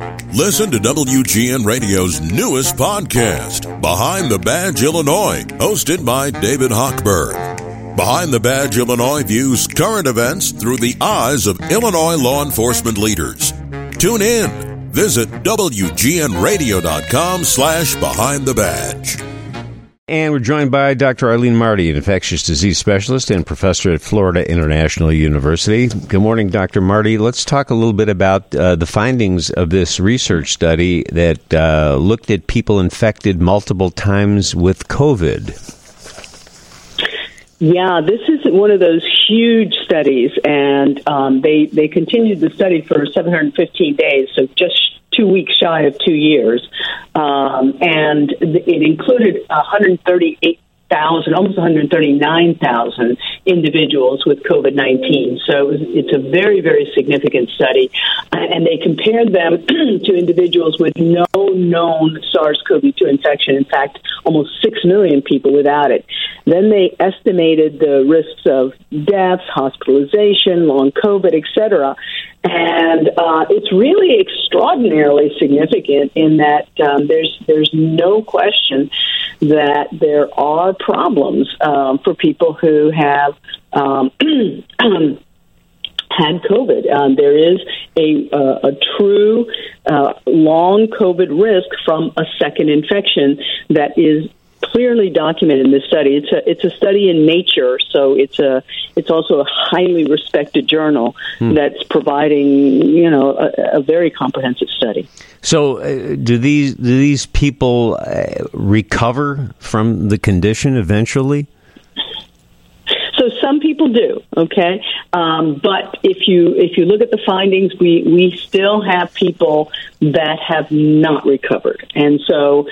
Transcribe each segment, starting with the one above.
Listen to WGN Radio's newest podcast, Behind the Badge Illinois, hosted by David Hochberg. Behind the Badge Illinois views current events through the eyes of Illinois law enforcement leaders. Tune in. Visit WGNradio.com/Behind the Badge. And we're joined by Dr. Eileen Marty, an infectious disease specialist and professor at Florida International University. Good morning, Dr. Marty. Let's talk a little bit about the findings of this research study that looked at people infected multiple times with COVID. Yeah, this is one of those huge studies, and they continued the study for 715 days, so just 2 weeks shy of 2 years. And it included 138,000, almost 139,000 individuals with COVID-19. So it's a very, very significant study. And they compared them to individuals with no known SARS-CoV-2 infection. In fact, almost 6 million people without it. Then they estimated the risks of deaths, hospitalization, long COVID, etc. And it's really extraordinarily significant in that there's no question that there are problems for people who have had COVID. There is a true long COVID risk from a second infection that is clearly documented in this study. It's a study in Nature, so it's also a highly respected journal that's providing a very comprehensive study. So, do these people recover from the condition eventually? So some people do, okay, but if you look at the findings, we still have people that have not recovered, and so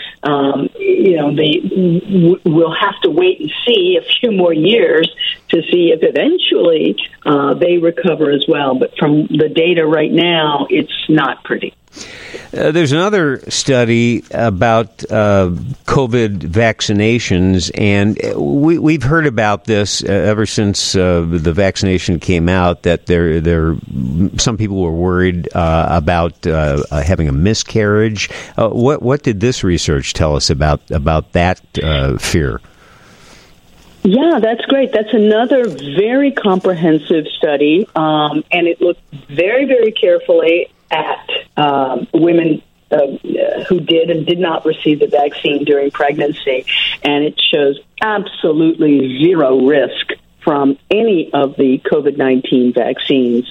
we'll have to wait and see a few more years to see if eventually they recover as well. But from the data right now, it's not pretty. There's another study about COVID vaccinations, and we've heard about this ever since the vaccination came out, that some people were worried about having a miscarriage. What did this research tell us about that fear? Yeah, that's great. That's another very comprehensive study, and it looked very, very carefully at women who did and did not receive the vaccine during pregnancy, and it shows absolutely zero risk from any of the COVID-19 vaccines.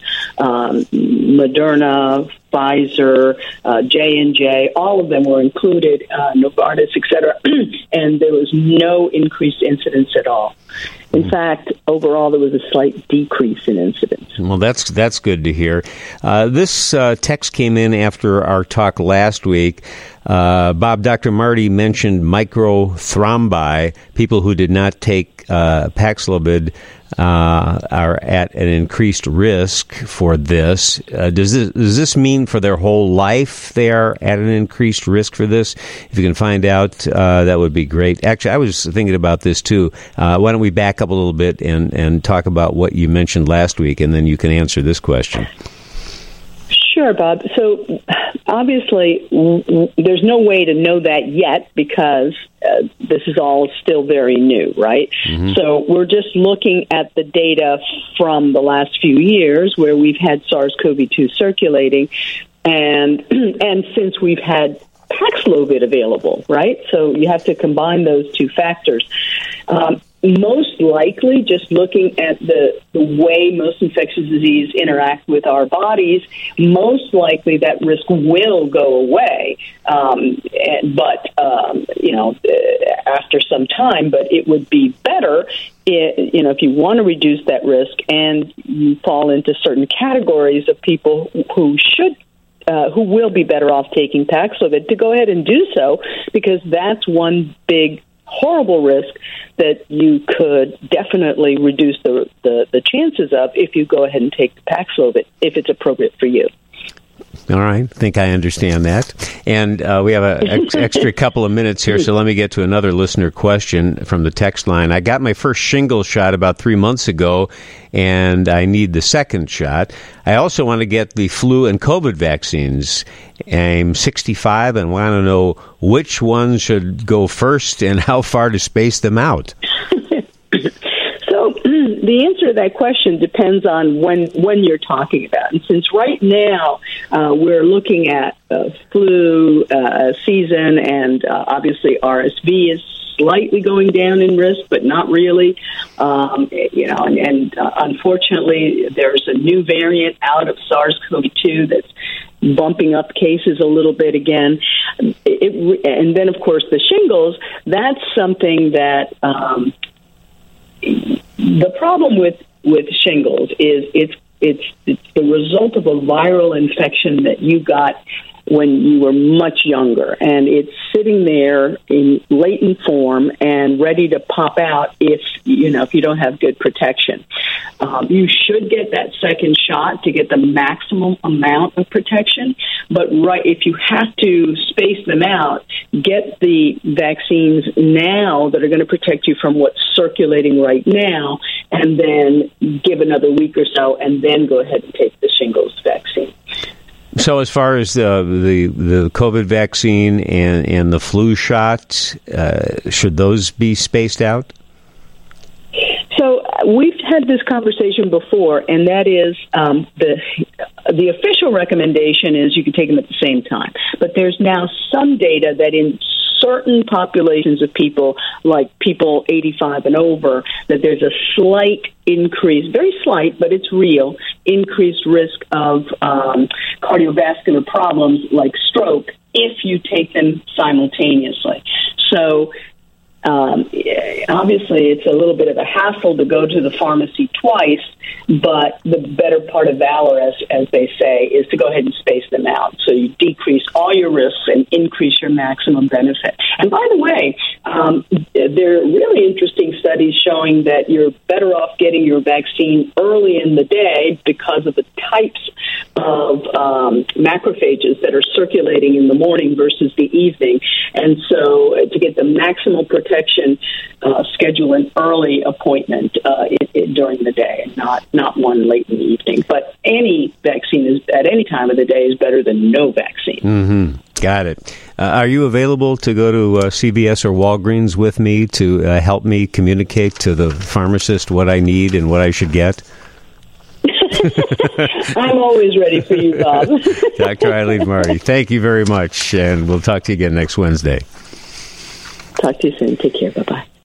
Moderna, Pfizer, J&J, all of them were included, Novartis, et cetera, and there was no increased incidence at all. In fact, overall, there was a slight decrease in incidence. Well, that's good to hear. This text came in after our talk last week. Bob, Dr. Marty mentioned microthrombi. People who did not take Paxlovid are at an increased risk for this. Does this mean for their whole life they are at an increased risk for this? If you can find out, that would be great. Actually, I was thinking about this too. Why don't we back up a little bit and talk about what you mentioned last week, and then you can answer this question. Sure, Bob. So obviously, there's no way to know that yet because this is all still very new, right? Mm-hmm. So we're just looking at the data from the last few years where we've had SARS-CoV-2 circulating, and since we've had Paxlovid available, right? So you have to combine those two factors. Most likely, just looking at the way most infectious disease interact with our bodies, most likely that risk will go away. After some time, but it would be better if you want to reduce that risk and you fall into certain categories of people who will be better off taking Paxlovid, to go ahead and do so, because that's one big horrible risk that you could definitely reduce the chances of if you go ahead and take the Paxlovid, if it's appropriate for you. All right. I think I understand that. And we have an extra couple of minutes here, so let me get to another listener question from the text line. I got my first shingles shot about 3 months ago, and I need the second shot. I also want to get the flu and COVID vaccines. I'm 65 and want to know which one should go first and how far to space them out. So the answer to that question depends on when you're talking about. And since right now we're looking at flu season, and obviously RSV is slightly going down in risk, but not really. And unfortunately, there's a new variant out of SARS-CoV-2 that's bumping up cases a little bit again. And then, of course, the shingles, that's something that the problem with shingles is it's the result of a viral infection that you got when you were much younger, and it's sitting there in latent form and ready to pop out if you don't have good protection. You should get that second shot to get the maximum amount of protection, but if you have to space them out, get the vaccines now that are going to protect you from what's circulating right now, and then give another week or so, and then go ahead and take the shingles vaccine. So as far as the COVID vaccine and the flu shot, should those be spaced out? So we've had this conversation before, and that is the official recommendation is you can take them at the same time. But there's now some data that in certain populations of people, like people 85 and over, that there's a slight increase, very slight, but it's real, increased risk of cardiovascular problems like stroke if you take them simultaneously. So obviously it's a little bit of a hassle to go to the pharmacy twice, but the better part of valor, as they say, is to go ahead and space them out so you decrease all your risks and increase your maximum benefit. And by the way, there are really interesting studies showing that you're better off getting your vaccine early in the day because of the types of macrophages that are circulating in the morning versus the evening. And so to get the maximum protection, schedule an early appointment during the day, and not one late in the evening. But any vaccine is at any time of the day is better than no vaccine. Mm-hmm. Got it. Are you available to go to CVS or Walgreens with me to help me communicate to the pharmacist what I need and what I should get? I'm always ready for you, Bob. Dr. Eileen Marty, thank you very much, and we'll talk to you again next Wednesday. Talk to you soon. Take care. Bye-bye.